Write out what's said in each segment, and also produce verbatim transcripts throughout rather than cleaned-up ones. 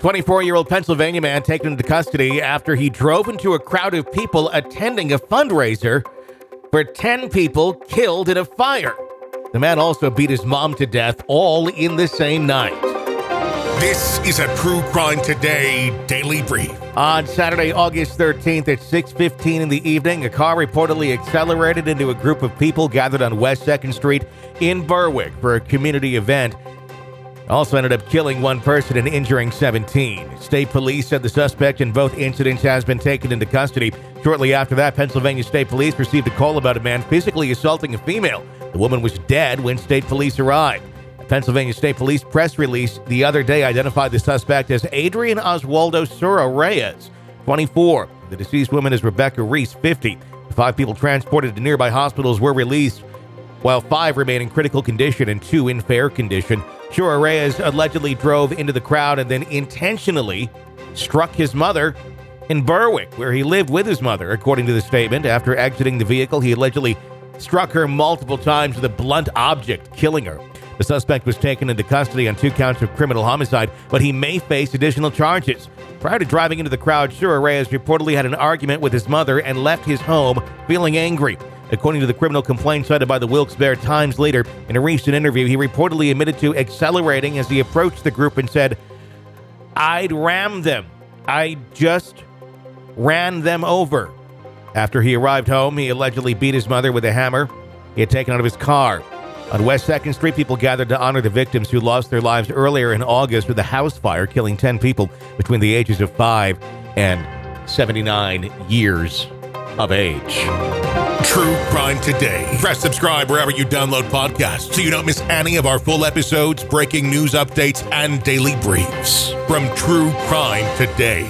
twenty-four-year-old Pennsylvania man taken into custody after he drove into a crowd of people attending a fundraiser for ten people killed in a fire. The man also beat his mom to death, all in the same night. This is a True Crime Today Daily Brief. On Saturday, August thirteenth at six fifteen in the evening, a car reportedly accelerated into a group of people gathered on West second Street in Berwick for a community event. Also ended up killing one person and injuring seventeen. State police said the suspect in both incidents has been taken into custody. Shortly after that, Pennsylvania State Police received a call about a man physically assaulting a female. The woman was dead when state police arrived. A Pennsylvania State Police press release the other day identified the suspect as Adrian Oswaldo Sura Reyes, twenty-four. The deceased woman is Rebecca Reese, fifty. The five people transported to nearby hospitals were released, while five remain in critical condition and two in fair condition. Sura Reyes allegedly drove into the crowd and then intentionally struck his mother in Berwick, where he lived with his mother, according to the statement. After exiting the vehicle, he allegedly struck her multiple times with a blunt object, killing her. The suspect was taken into custody on two counts of criminal homicide, but he may face additional charges. Prior to driving into the crowd, Sura Reyes reportedly had an argument with his mother and left his home feeling angry. According to the criminal complaint cited by the Wilkes-Barre Times later, in a recent interview, he reportedly admitted to accelerating as he approached the group and said, "I'd ram them. I just ran them over." After he arrived home, he allegedly beat his mother with a hammer he had taken out of his car. On West second Street, people gathered to honor the victims who lost their lives earlier in August with a house fire, killing ten people between the ages of five and seventy-nine years of age. True Crime Today. Press subscribe wherever you download podcasts so you don't miss any of our full episodes, breaking news updates, and daily briefs from True Crime Today.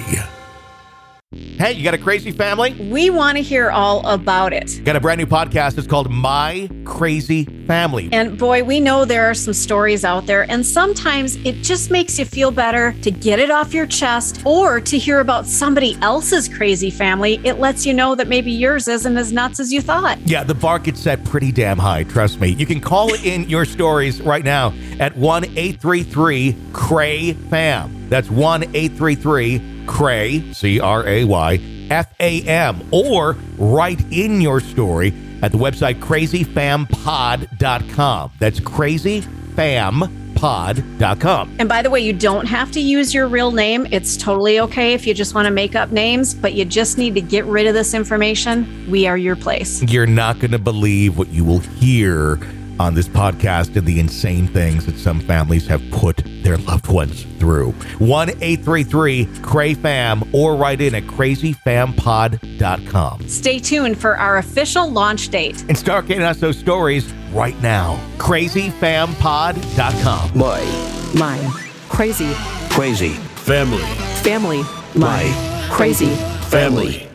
Hey, you got a crazy family? We want to hear all about it. Got a brand new podcast. It's called My Crazy Family. And boy, we know there are some stories out there, and sometimes it just makes you feel better to get it off your chest or to hear about somebody else's crazy family. It lets you know that maybe yours isn't as nuts as you thought. Yeah, the bar gets set pretty damn high, trust me. You can call in your stories right now at one eight three three C R A Y FAM. That's one eight three three C R A Y, C R A Y, F A M, or write in your story at the website crazy fam pod dot com. That's crazy fam pod dot com. And by the way, you don't have to use your real name. It's totally okay if you just want to make up names, but you just need to get rid of this information. We are your place. You're not going to believe what you will hear on this podcast and the insane things that some families have put their loved ones through. one eight three three C R A Y FAM or write in at crazy fam pod dot com. Stay tuned for our official launch date. And start getting us those stories right now. crazy fam pod dot com. My. My. Crazy. Crazy. Family. Family. My. Crazy. Family.